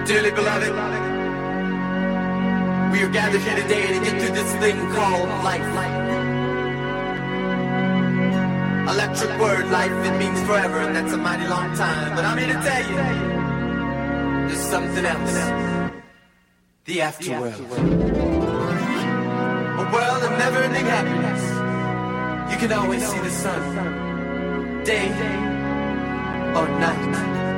Dearly beloved, we are gathered here today to get through this thing called life. Electric word, life, it means forever, and that's a mighty long time. But I'm here to tell you, there's something else. The afterworld. A world of never-ending happiness. You can always see the sun, day or night.